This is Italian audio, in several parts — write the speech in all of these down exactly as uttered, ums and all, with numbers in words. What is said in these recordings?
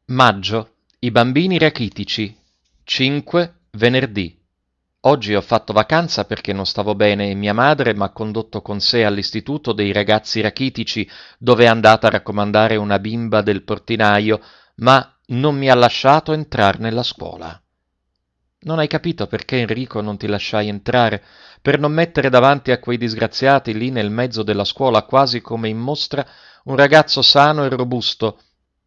Maggio, i bambini rachitici. cinque venerdì. Oggi ho fatto vacanza perché non stavo bene e mia madre m'ha condotto con sé all'istituto dei ragazzi rachitici dove è andata a raccomandare una bimba del portinaio, ma non mi ha lasciato entrar nella scuola. Non hai capito perché Enrico non ti lasciai entrare? Per non mettere davanti a quei disgraziati lì nel mezzo della scuola quasi come in mostra un ragazzo sano e robusto.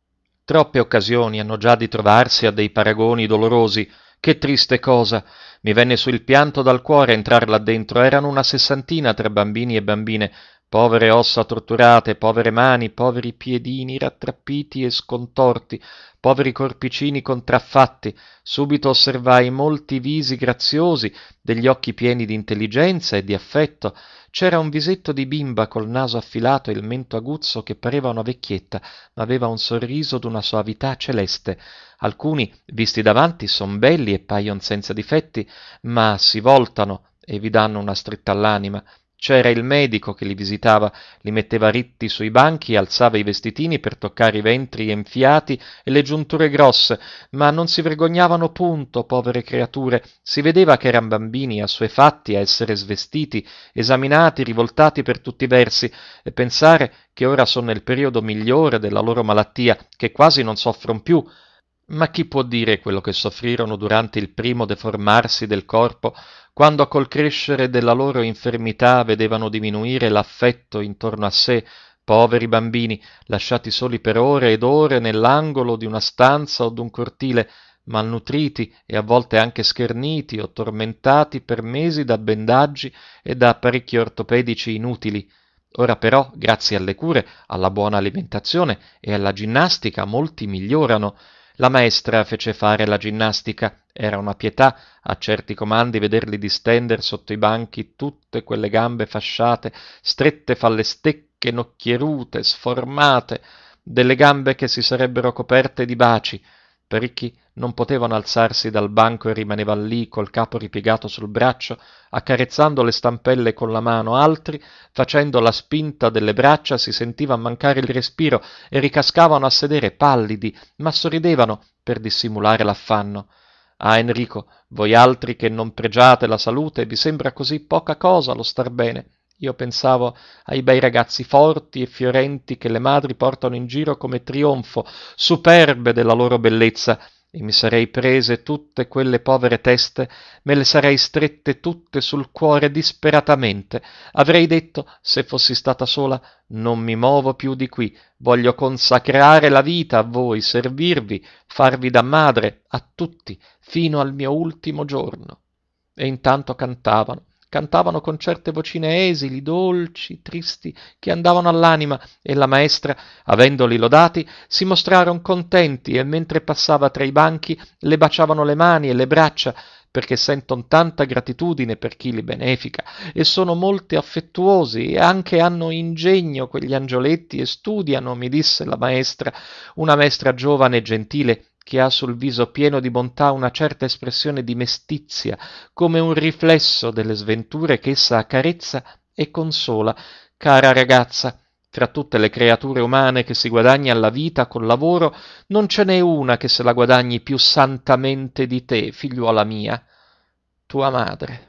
Troppe occasioni hanno già di trovarsi a dei paragoni dolorosi. Che triste cosa! Mi venne su il pianto dal cuore entrar là dentro. Erano una sessantina tra bambini e bambine, povere ossa torturate, povere mani, poveri piedini rattrappiti e scontorti, poveri corpicini contraffatti. Subito osservai molti visi graziosi, degli occhi pieni di intelligenza e di affetto. C'era un visetto di bimba col naso affilato e il mento aguzzo che pareva una vecchietta, ma aveva un sorriso d'una soavità celeste. Alcuni, visti davanti, son belli e paion senza difetti, ma si voltano e vi danno una stretta all'anima. C'era il medico che li visitava, li metteva ritti sui banchi, alzava i vestitini per toccare i ventri enfiati e le giunture grosse, ma non si vergognavano punto, povere creature. Si vedeva che eran bambini assuefatti a essere svestiti, esaminati, rivoltati per tutti i versi, e pensare che ora sono nel periodo migliore della loro malattia, che quasi non soffron più. Ma chi può dire quello che soffrirono durante il primo deformarsi del corpo, quando col crescere della loro infermità vedevano diminuire l'affetto intorno a sé, poveri bambini, lasciati soli per ore ed ore nell'angolo di una stanza o d'un cortile, malnutriti e a volte anche scherniti o tormentati per mesi da bendaggi e da apparecchi ortopedici inutili. Ora però, grazie alle cure, alla buona alimentazione e alla ginnastica, molti migliorano. La maestra fece fare la ginnastica. Era una pietà a certi comandi vederli distender sotto i banchi tutte quelle gambe fasciate, strette falle stecche, nocchierute, sformate, delle gambe che si sarebbero coperte di baci. Parecchi non potevano alzarsi dal banco e rimanevan lì col capo ripiegato sul braccio, accarezzando le stampelle con la mano. Altri, facendo la spinta delle braccia, si sentivan mancare il respiro e ricascavano a sedere pallidi, ma sorridevano per dissimulare l'affanno. Ah, Enrico, voi altri che non pregiate la salute, vi sembra così poca cosa lo star bene. Io pensavo ai bei ragazzi forti e fiorenti che le madri portano in giro come trionfo, superbe della loro bellezza, e mi sarei prese tutte quelle povere teste, me le sarei strette tutte sul cuore disperatamente. Avrei detto, se fossi stata sola, non mi movo più di qui, voglio consacrare la vita a voi, servirvi, farvi da madre a tutti, fino al mio ultimo giorno. E intanto cantavano, cantavano con certe vocine esili, dolci, tristi, che andavano all'anima, e la maestra, avendoli lodati, si mostrarono contenti e mentre passava tra i banchi le baciavano le mani e le braccia, perché senton tanta gratitudine per chi li benefica e sono molto affettuosi e anche hanno ingegno quegli angioletti e studiano, mi disse la maestra, una maestra giovane e gentile che ha sul viso pieno di bontà una certa espressione di mestizia, come un riflesso delle sventure che essa accarezza e consola. Cara ragazza, fra tutte le creature umane che si guadagna la vita col lavoro, non ce n'è una che se la guadagni più santamente di te, figliuola mia, tua madre.